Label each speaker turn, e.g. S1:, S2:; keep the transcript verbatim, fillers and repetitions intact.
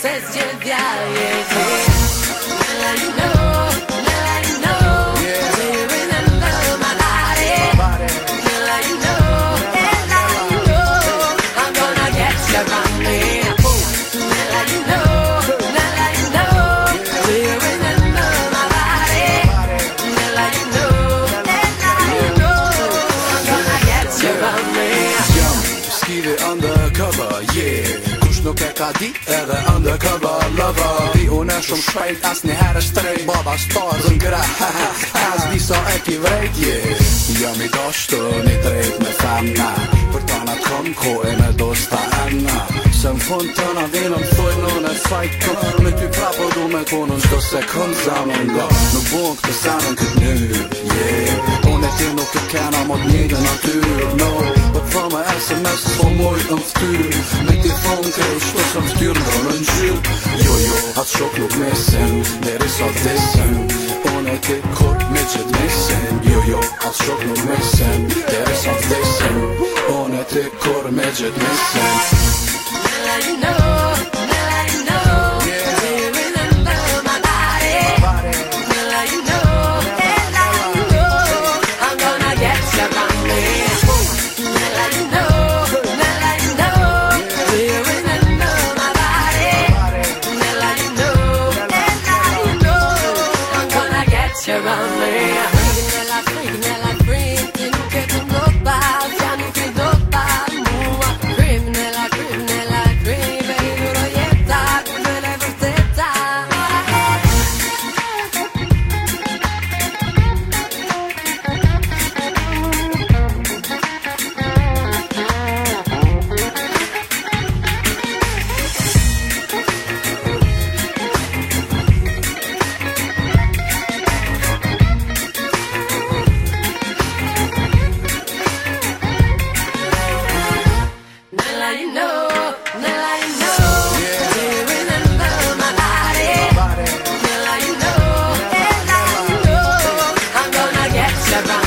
S1: se schiaviare Nella you know, nella you know Do you remember my body? Nella you know, nella you know I'm gonna get you from me Nella you know, nella you know Do you remember my body? Nella you know, nella you know I'm gonna get you from me
S2: Jam, skrivi undercover, yeah Kush nuk e ka di edhe undercover lover Di unë e shumë shpejt as një herë shtrejt Baba stars në gra, ha ha As di sa e ki vrejt, yeah Jam i dashtu një drejt me femna Për tana t'kom ko e me dosta emna Se më fund tëna vina më thuj në e sajt këm Me ty prapo du me konë në qdo sekund zamën nga Nuk bon këtë zemën këtë njërë, yeah Unë e ti nuk e kena mod njëjtë natyrë, no Po të thëmë e S M S s'po mojt në ftyrë Me ti thonë krej shto që më ftyrë në në gjyrë Jo jo, atë shok nuk mesin, deri sa vdesin Unë e ti kur me qët mesin Jo jo, atë shok nuk mesin, deri sa vdesin Unë e ti kur me qët mesin
S1: Nella you know, nella you know Do you remember my body? Nella you know, nella you know I'm gonna get you from me Nella you know, nella you know Do you remember my body? Nella you know, nella you know I'm gonna get you from me Nella freak, nella freak Nuk e të ndopa, fja nuk e dopa mua Cream, nella cream, nella cream Baby, duro jeta, come le vërteta Nella you know, nella you know Do you remember my body? Nella you know, nella you know I'm gonna get you from